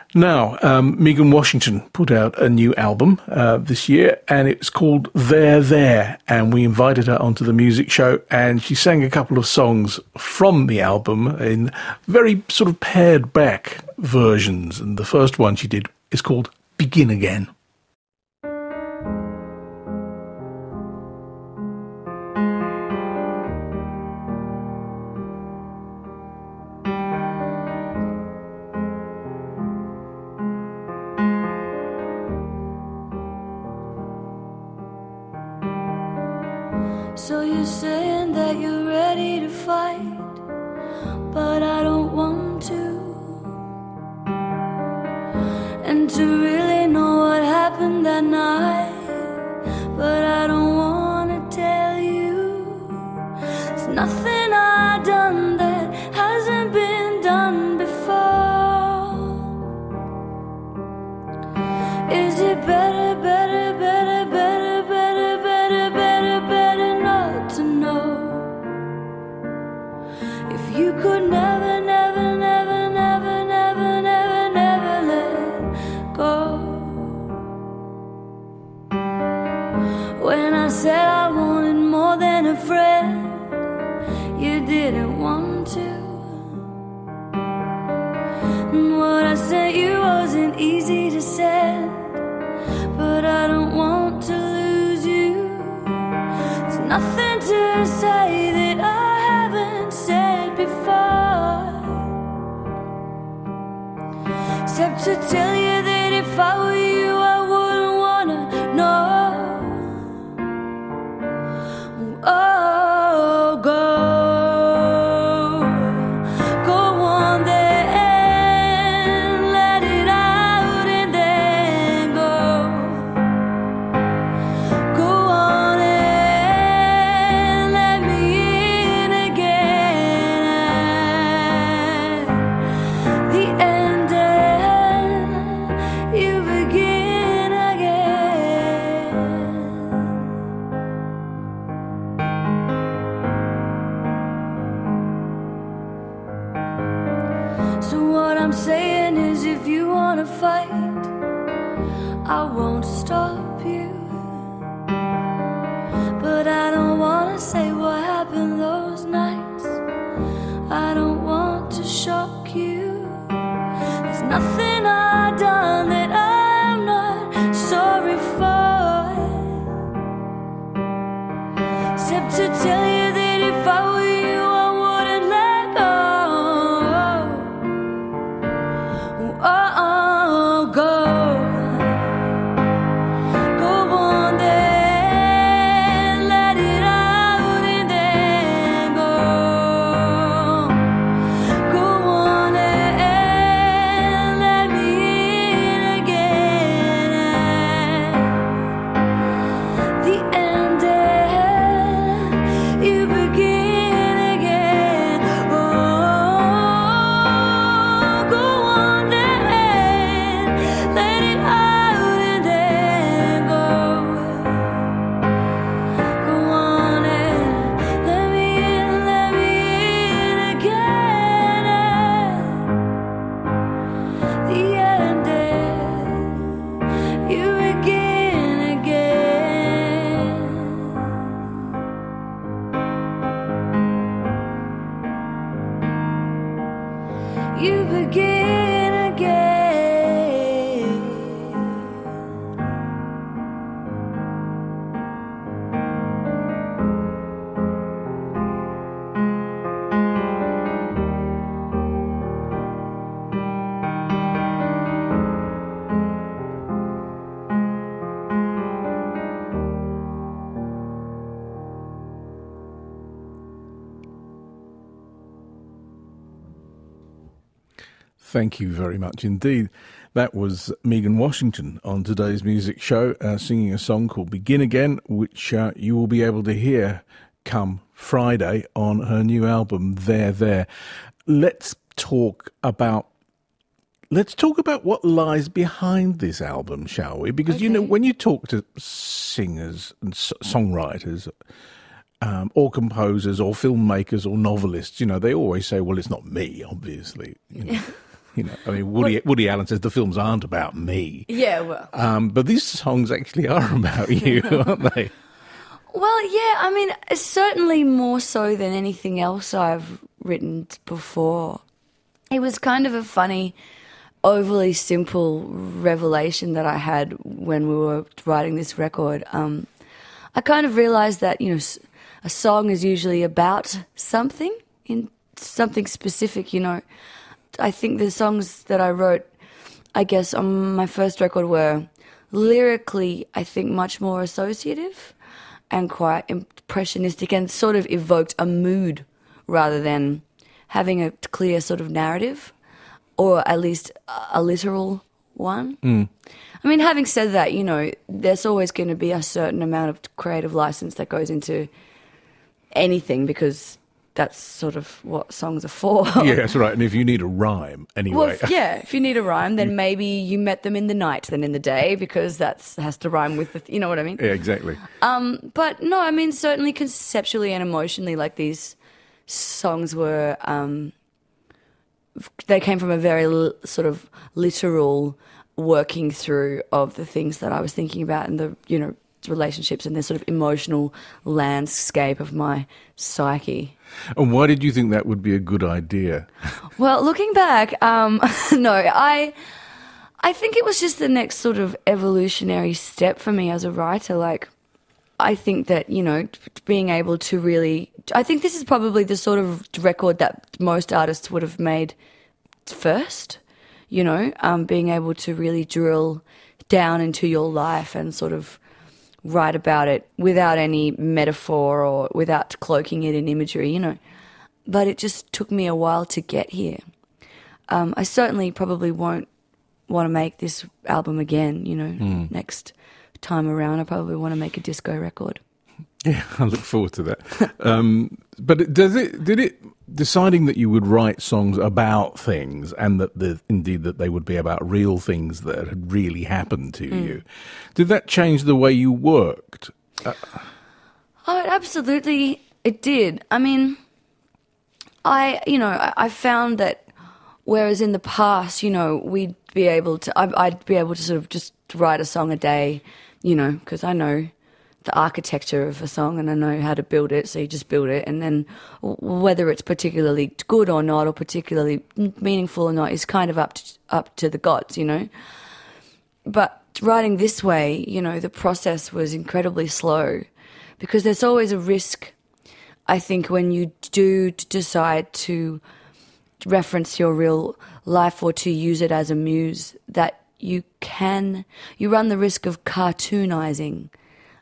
Now, Megan Washington put out a new album this year, and it's called There, There, and we invited her onto the music show, and she sang a couple of songs from the album in very sort of pared back versions, and the first one she did is called Begin Again. So you're saying that you're ready to fight, but I don't want to. And to really know what happened that night, but I don't want to tell you. There's nothing I've done that hasn't been done before. Is it better, better, better, better, better, better, better, better not to know? If you could never, never, never, never, never, never, never let go. When I said I wanted more than a friend, you didn't want to. And what I sent you wasn't easy to send, but I don't want to lose you. There's nothing to say that I haven't said before, except to tell you that if I were you, I wouldn't wanna know. Oh, go on then, let it out and then go. Go on and let me in again. The end, you begin again. So what I'm saying is, if you wanna fight, I won't stop you. But I don't wanna say what happened those nights. I don't want to shock you. There's nothing I've done that I'm not sorry for, except to tell you that if I were you, I wouldn't let go. Oh, go on then, let it out and then go. Go on and let me in again. The end, you begin again. Oh, go on then, let it out and then go. Go on and let me in again. The end, you begin again. You begin again. Thank you very much indeed. That was Megan Washington on today's music show, singing a song called Begin Again, which you will be able to hear come Friday on her new album, There, There. Let's talk about what lies behind this album, shall we? Because, you know, when you talk to singers and songwriters, or composers or filmmakers or novelists, you know, they always say, well, it's not me, obviously. You know. You know, I mean, Woody Allen says the films aren't about me. Yeah, well. But these songs actually are about you, aren't they? Well, yeah, I mean, certainly more so than anything else I've written before. It was kind of a funny, overly simple revelation that I had when we were writing this record. I kind of realised that, you know, a song is usually about something, in something specific, you know. I think the songs that I wrote, I guess, on my first record were lyrically, I think, much more associative and quite impressionistic and sort of evoked a mood rather than having a clear sort of narrative or at least a literal one. I mean, having said that, you know, there's always going to be a certain amount of creative license that goes into anything because that's sort of what songs are for. Yeah, that's right. And if you need a rhyme, anyway. Well, yeah, if you need a rhyme, then maybe you met them in the night than in the day because that has to rhyme with the, you know what I mean? Yeah, exactly. But no, I mean, certainly conceptually and emotionally, like these songs were, they came from a very sort of literal working through of the things that I was thinking about and the, you know, relationships and the sort of emotional landscape of my psyche. And why did you think that would be a good idea? Well, looking back, no, I think it was just the next sort of evolutionary step for me as a writer. Like, I think that, you know, being able to really, I think this is probably the sort of record that most artists would have made first, you know, being able to really drill down into your life and sort of write about it without any metaphor or without cloaking it in imagery, you know. But it just took me a while to get here. I certainly probably won't want to make this album again, you know, next time around. I probably want to make a disco record. Yeah, I look forward to that. But did it deciding that you would write songs about things and that indeed that they would be about real things that had really happened to you, did that change the way you worked? Oh, absolutely it did. I mean, I found that whereas in the past, you know, I'd be able to sort of just write a song a day, you know, because I know the architecture of a song and I know how to build it, so you just build it, and then whether it's particularly good or not or particularly meaningful or not is kind of up to the gods, you know. But writing this way, you know, the process was incredibly slow because there's always a risk, I think, when you do decide to reference your real life or to use it as a muse, that you run the risk of cartoonizing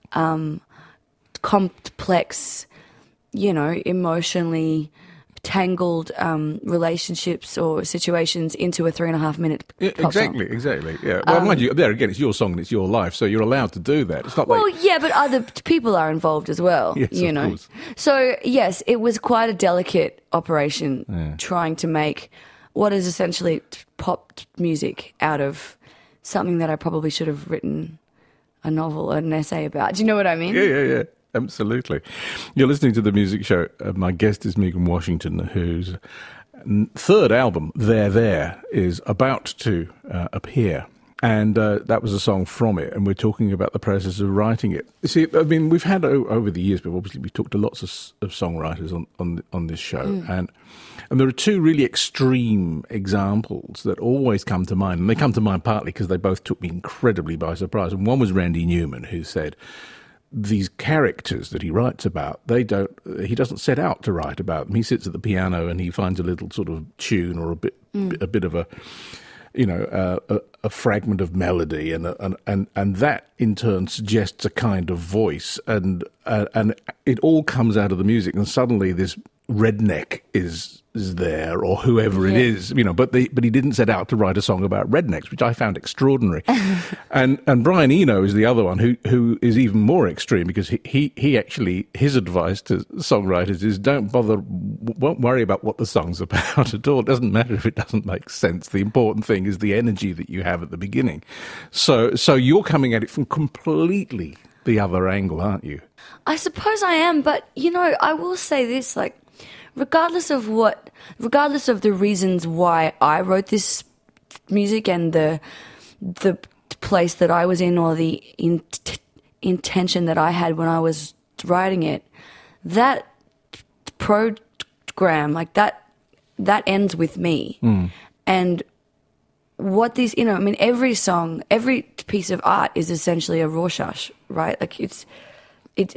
complex, you know, emotionally tangled relationships or situations into a 3.5 minute pop song. Exactly. Yeah. Well, mind you, there again, it's your song and it's your life, so you're allowed to do that. It's not like... Well, yeah, but other people are involved as well. Yes, you know. course. So yes, it was quite a delicate operation trying to make what is essentially pop music out of something that I probably should have written a novel or an essay about. Do you know what I mean? Yeah. Absolutely. You're listening to The Music Show. My guest is Megan Washington, whose third album, There, is about to appear. And that was a song from it, and we're talking about the process of writing it. You see, I mean, we've had over the years, but obviously we've talked to lots of songwriters on this show, and there are two really extreme examples that always come to mind, and they come to mind partly because they both took me incredibly by surprise. And one was Randy Newman, who said these characters that he writes about, he doesn't set out to write about them. He sits at the piano and he finds a little sort of tune or a bit of a, you know, a fragment of melody, and that in turn suggests a kind of voice, and it all comes out of the music, and suddenly this redneck is there, or whoever it is, you know. But he didn't set out to write a song about rednecks, which I found extraordinary. and Brian Eno is the other one who is even more extreme, because he actually, his advice to songwriters is won't worry about what the song's about at all. It doesn't matter if it doesn't make sense. The important thing is the energy that you have at the beginning. So you're coming at it from completely the other angle, aren't you? I suppose I am, but, you know, I will say this, like, regardless of the reasons why I wrote this music and the place that I was in or the intention that I had when I was writing it, that program, like that ends with me. And what these, every song, every piece of art is essentially a Rorschach, right? Like it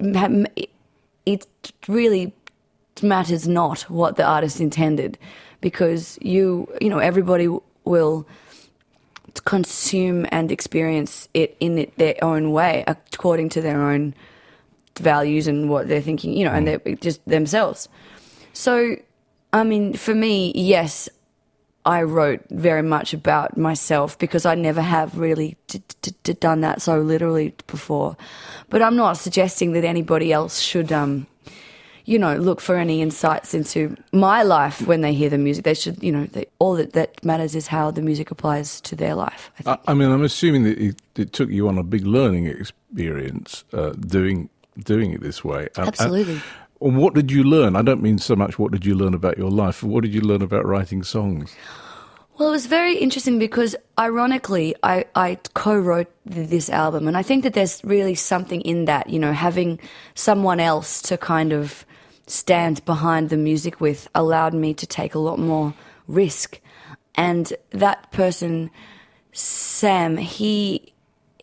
really matters not what the artist intended, because everybody will consume and experience it in their own way according to their own values and what they're thinking, and they're just themselves. So, for me, yes, I wrote very much about myself because I never have really done that so literally before. But I'm not suggesting that anybody else should, look for any insights into my life when they hear the music. They should, all that matters is how the music applies to their life, I think. I'm assuming that it took you on a big learning experience doing it this way. Absolutely. What did you learn? I don't mean so much what did you learn about your life, what did you learn about writing songs? Well, it was very interesting because, ironically, I co-wrote this album, and I think that there's really something in that, having someone else to kind of stand behind the music with allowed me to take a lot more risk. And that person, Sam, he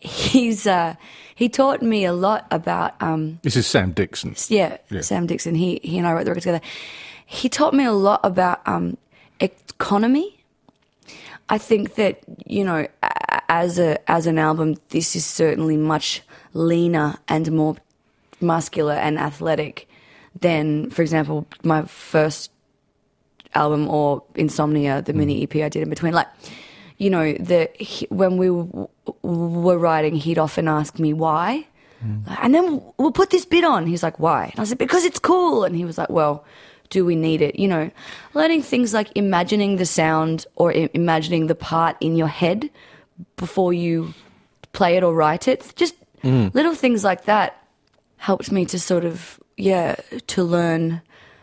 taught me a lot about... This is Sam Dixon. Yeah, Sam Dixon. He and I wrote the record together. He taught me a lot about economy. I think that, as an album, this is certainly much leaner and more muscular and athletic than, for example, my first album or Insomnia, the mini EP I did in between. Like, when we were writing, he'd often ask me why. And then we'll put this bit on. He's like, why? And I said, because it's cool. And he was like, well, do we need it? Learning things like imagining the sound or imagining the part in your head before you play it or write it. Just little things like that helped me to sort of, to learn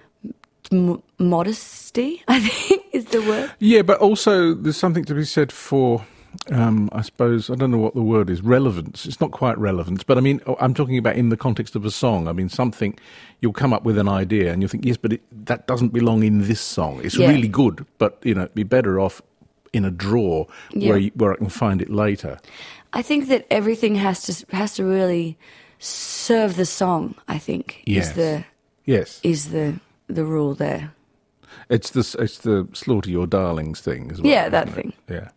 modesty, I think is the word. Yeah, but also there's something to be said for... I suppose, I don't know what the word is, relevance. It's not quite relevance, but I'm talking about in the context of a song. Something, you'll come up with an idea and you'll think, yes, but that doesn't belong in this song. It's really good, but, it'd be better off in a drawer where I can find it later. I think that everything has to really serve the song, I think, is the rule there. It's the slaughter your darlings thing as well. Yeah, that thing. Yeah.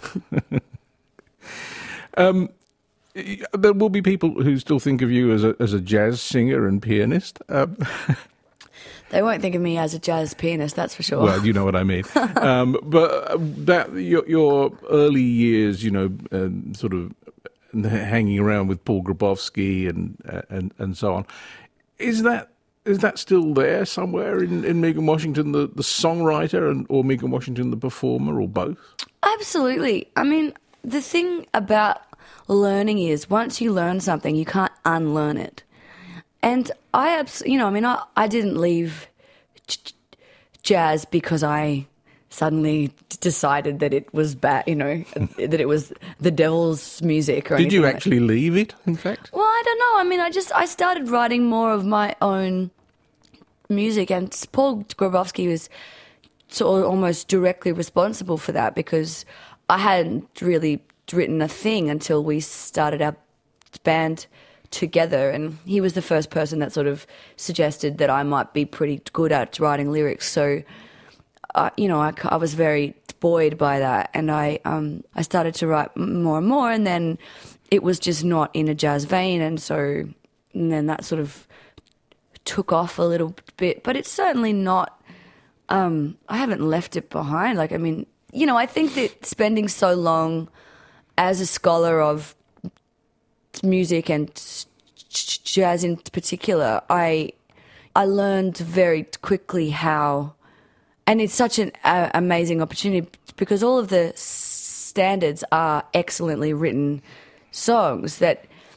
There will be people who still think of you as a jazz singer and pianist. They won't think of me as a jazz pianist, that's for sure. Well, you know what I mean. But that your early years, sort of hanging around with Paul Grabowski and so on, is that still there somewhere in Megan Washington, the songwriter, or Megan Washington, the performer, or both? Absolutely. The thing about learning is once you learn something, you can't unlearn it. And I didn't leave jazz because I suddenly decided that it was bad, that it was the devil's music or anything. Did you actually leave it, in fact? Well, I don't know. I started writing more of my own music, and Paul Grabowski was sort of almost directly responsible for that because I hadn't really written a thing until we started our band together, and he was the first person that sort of suggested that I might be pretty good at writing lyrics. So, I was very buoyed by that, and I started to write more and more, and then it was just not in a jazz vein, and then that sort of took off a little bit, but it's certainly not. I haven't left it behind. I think that spending so long as a scholar of music and jazz in particular, I learned very quickly how, and it's such an amazing opportunity because all of the standards are excellently written songs that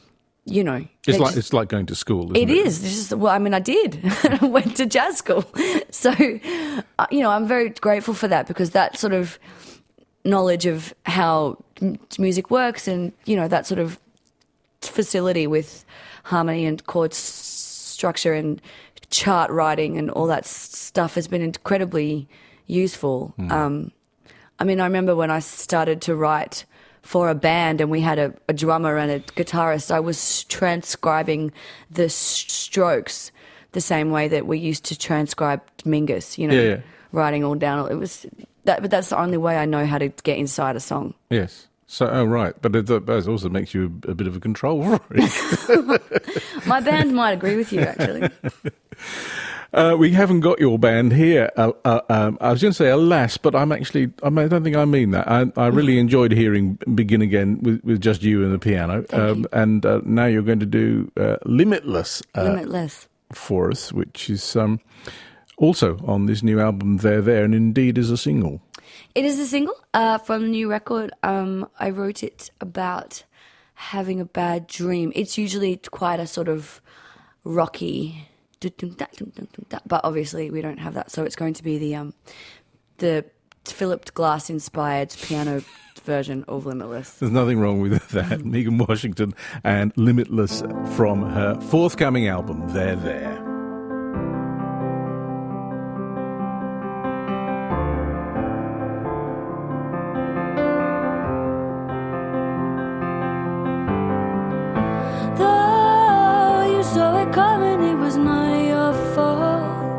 you know. It's like going to school, isn't it? It is. It's just, well, I mean, I did. I went to jazz school. So, you know, I'm very grateful for that, because that sort of knowledge of how music works and, you know, that sort of facility with harmony and chord structure and chart writing and all that stuff has been incredibly useful. I mean, I remember when I started to write for a band and we had a drummer and a guitarist, I was transcribing the strokes the same way that we used to transcribe Mingus, you know, writing all down. It was that, but that's the only way I know how to get inside a song. Yes. So, oh, right. But it also makes you a bit of a control freak. My band might agree with you, actually. We haven't got your band here. I was going to say, alas, but I don't think I mean that. I really enjoyed hearing Begin Again with just you and the piano. And now you're going to do Limitless. Limitless. For us, which is also on this new album, There, and indeed is a single. It is a single from the new record. I wrote it about having a bad dream. It's usually quite a sort of rocky, but obviously we don't have that. So it's going to be the Philip Glass inspired piano version of Limitless. There's nothing wrong with that. Megan Washington and Limitless from her forthcoming album, There. Though you saw it coming, it was not your fault.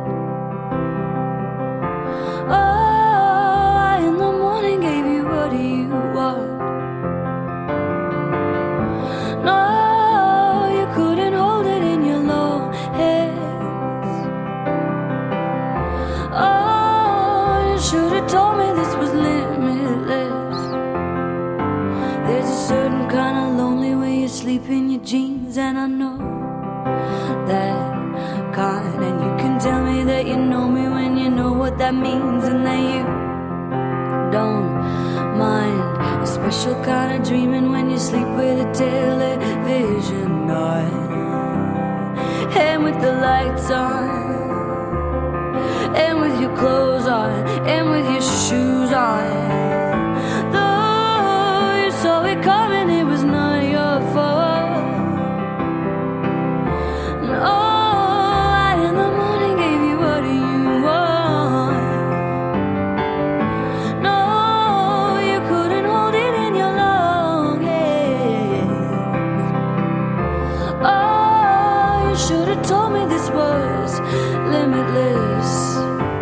Told me this was limitless. There's a certain kind of lonely way you sleep in your jeans, and I know that kind. And you can tell me that you know me when you know what that means, and that you don't mind a special kind of dreaming when you sleep with a television on and with the lights on, and with your clothes on, and with your shoes on. Though you saw it coming, it was not your fault. And I in the morning gave you what you want. No, you couldn't hold it in your long hands. Oh, you should have told me this was limitless.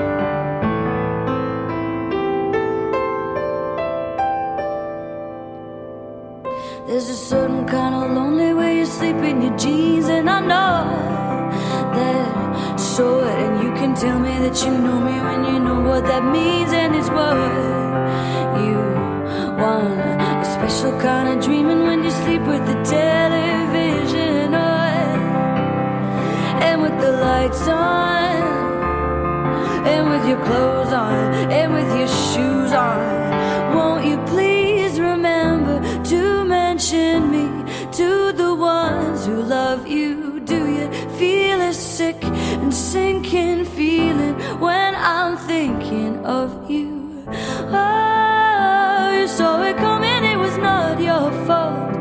There's a certain kind of lonely way you sleep in your jeans, and I know that. So it, and you can tell me that you know me when you know what that means, and it's what you want. A special kind of dreaming when you sleep with the television on, and with the lights on, and with your clothes on, and with your shoes on. Won't you please remember to mention me to the ones who love you? Do you feel a sick and sinking feeling when I'm thinking of you? Oh, you saw it coming, it was not your fault.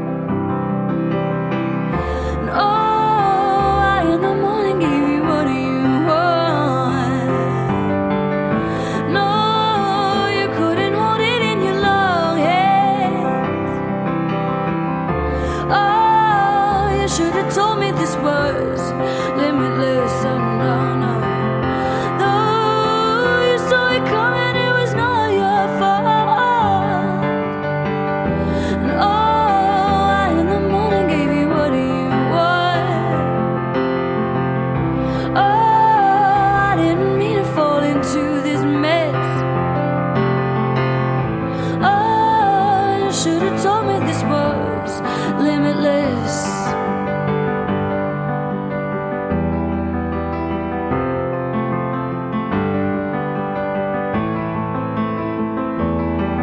And oh, I in the morning gave you what you want. No, you couldn't hold it in your long hands. Oh, you should have told me this was limitless. Oh, no, no. Though you saw it coming, it was not your fault. And oh, I in the morning gave you what you want. Oh, I didn't mean to fall into this mess. Oh, you should have told me this was limitless.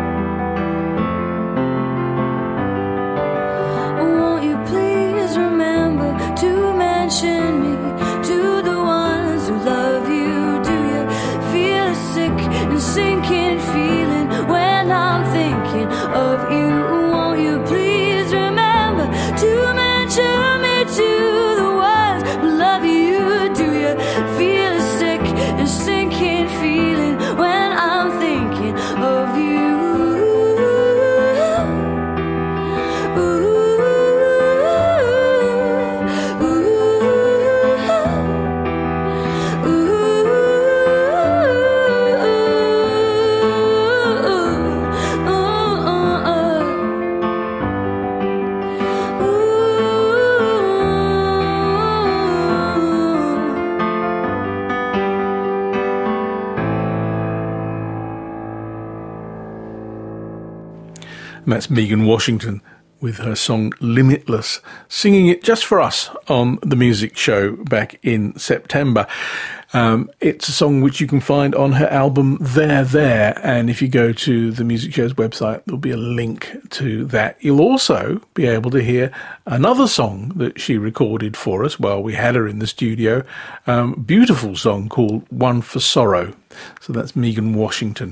Won't you please remember And that's Megan Washington with her song Limitless, singing it just for us on The Music Show back in September. It's a song which you can find on her album There, and if you go to The Music Show's website, there'll be a link to that. You'll also be able to hear another song that she recorded for us while we had her in the studio, beautiful song called One for Sorrow. So that's Megan Washington.